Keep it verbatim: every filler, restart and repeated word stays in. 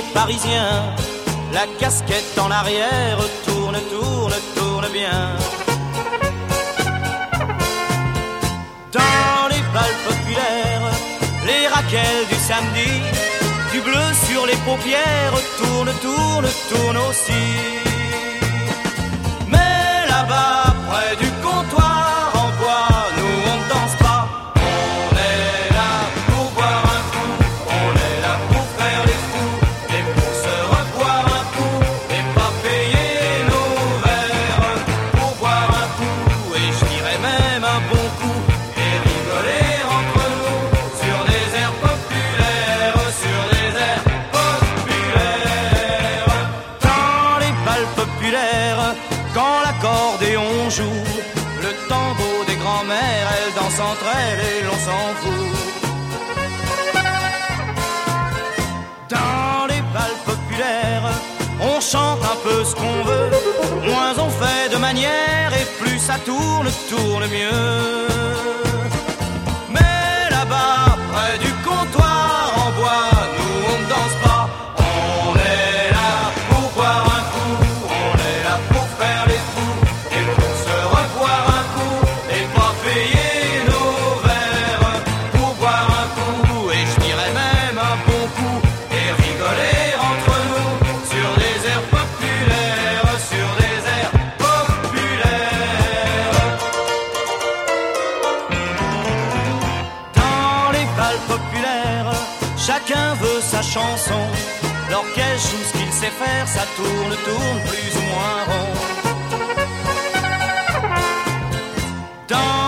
Parisiens, la casquette en arrière tourne, tourne, tourne bien. Dans les bals populaires, les raquettes du samedi, du bleu sur les paupières tourne, tourne, tourne aussi. Mais là-bas, près du comptoir en bois, nous on ne danse pas. On est là pour boire un coup, on est là pour faire les fous, et pour se reboire un coup, et pas payer nos verres. Pour boire un coup, et je dirais même un bon coup, et rigoler entre nous, sur des airs populaires, sur des airs populaires. Dans les bals populaires, quand l'accordéon joue, le tango des grands-mères, elles dansent entre elles et l'on s'en fout. Dans les bals populaires, on chante un peu ce qu'on veut, moins on fait de manière et plus ça tourne, tourne mieux. Mais là-bas, près du comptoir en bois, nous on ne danse pas. On est là pour boire un coup, on est là pour faire les fous, et pour se revoir un coup, et pas payer nos verres. Pour boire un coup, et je dirais même un bon coup, et rigoler entre nous, sur des airs populaires, sur des airs populaires. Dans les bals populaires, chacun veut sa chanson. L'orchestre joue ce qu'il sait faire, ça tourne, tourne plus ou moins rond. Dans